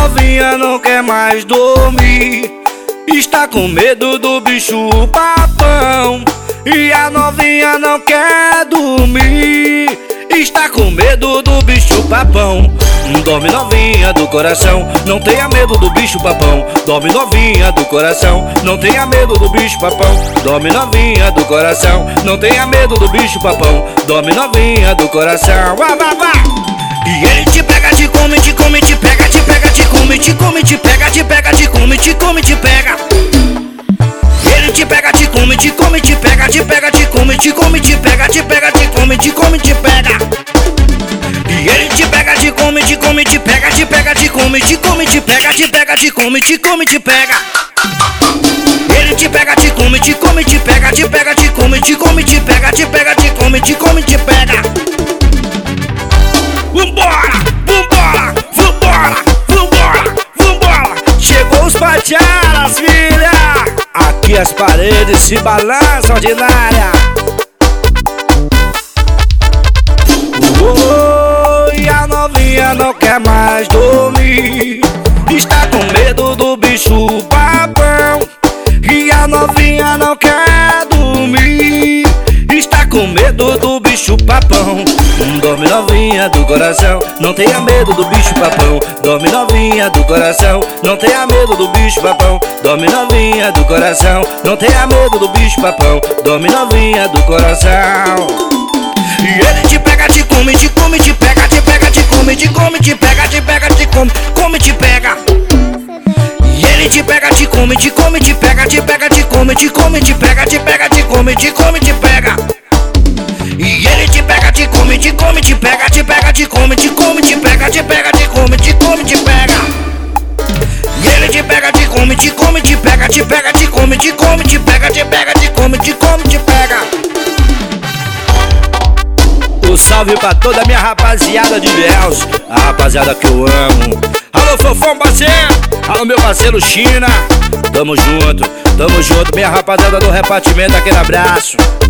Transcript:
novinha não quer mais dormir, está com medo do bicho papão. E a novinha não quer dormir, está com medo do bicho papão. Dorme novinha do coração, não tenha medo do bicho papão. Dorme novinha do coração, não tenha medo do bicho papão. Dorme novinha do coração, não tenha medo do bicho papão. Dorme novinha do coração, vá, vá, vá. E ele te pega, te come, te come, te pega, te pega, te come, te come, te pega, te pega, te come, te come, te pega. Ele te pega, te come, te come, te pega, te pega, te come, te come, te pega, te pega, te come, te come, te pega. E ele te pega, te come, te come, te pega, te pega, te come, te come, te pega, te pega, te come, te come, te pega. Ele te pega, te come, te come, te pega, te pega, te come, te come, te pega, te pega, te come, te come, te pega. Vambora, vambora, vambora, vambora, vambora. Chegou os Pacharas, filha. Aqui as paredes se balançam ordinária. E a novinha não quer mais dormir, está com medo do bicho papão. E a novinha não quer dormir, está com medo do bicho papão. Dorme novinha do coração, não tenha medo do bicho papão. Dorme novinha do coração, não tenha medo do bicho papão. Dorme novinha do coração, não tenha medo do bicho papão. Dorme novinha do coração. E ele te pega, te come, te come, te pega, te pega, te come, te come, te pega, te pega, te come, come, te pega. E ele te pega, te come, te come, te pega, te pega, te come, te come, te pega, te pega, te come, te come, te pega. E ele te pega, te come, te come, te pega, te pega, te come, te come, te pega, te pega, te come, te come, te pega. E ele te pega, te come, te come, te pega, te pega, te come, te come, te pega, te pega, te come, te come, te pega. Um salve pra toda a minha rapaziada de Bells, a rapaziada que eu amo. Alô, Fofão, parceiro. Alô, meu parceiro China. Tamo junto, minha rapaziada do repartimento, aquele abraço.